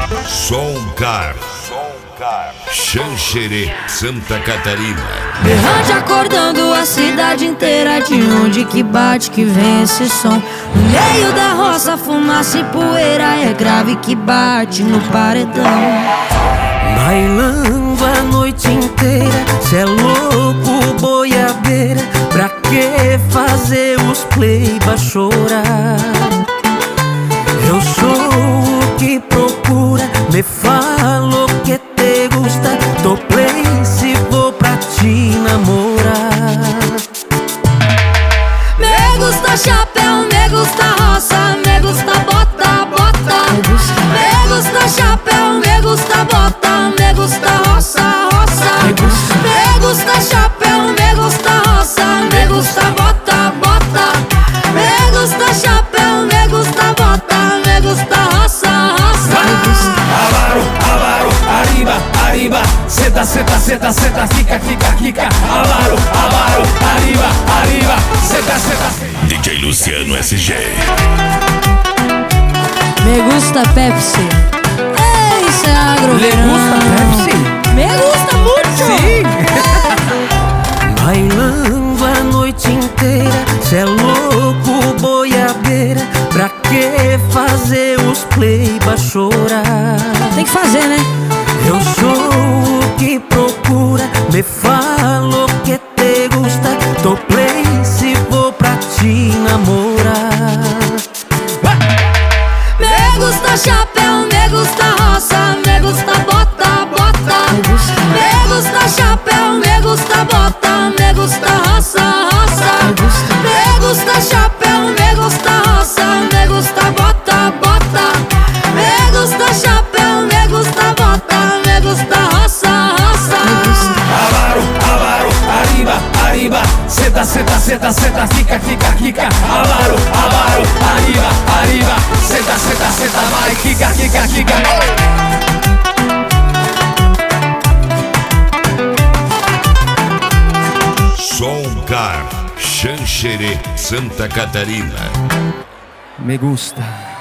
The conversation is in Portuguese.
Soncar, Xanxerê, Santa Catarina. Berrante acordando a cidade inteira. De onde que bate que vem esse som? No meio da roça, fumaça e poeira. É grave que bate no paredão. Bailando a noite inteira, cê é louco, boiadeira. Pra que fazer os pleiba chorar? Eu sou o que procura, me falo que te gusta. Tô play se vou pra te namorar. Me gusta chapéu, me gusta roça, me gusta bota, bota. Me gusta chapéu, me gusta bota, me gusta roça, roça. Me gusta chapéu, me gusta roça, me gusta bota, bota. Me gusta chapéu, me gusta bota, me gusta roça, roça. Avaro, avaro, arriba, arriba. Seta, seta, seta, seta, fica, fica, fica. Avaro, avaro, arriba, arriba. Seta, seta, seta. DJ Luciano SG. Me gusta Pepsi. Isso é agro. Le gusta Pepsi? Me gusta muito. Sim. Bailando a noite inteira, cê é louco, boiadeira. Pra que fazer os pleiba chorar? Tem que fazer, né? Eu sou o que procura, me falo que te gusta. Tô play se vou pra te namorar. Me gusta chapéu, me gusta roça, me gusta bota, bota. Me gusta chapéu, me gusta bota, me gusta roça, roça. Me gusta chapéu, me gusta roça, me gusta bota, bota. Me gusta chapéu, me gusta bota, me gusta roça, roça. Avaro, avaro, arriba, arriba. Seta, seta, seta, seta, fica, fica, fica. Avaro, avaro, arriba, arriba. Seta, seta, seta, vai, fica, fica, fica. Soncar, Xanxerê, Santa Catarina. Me gusta.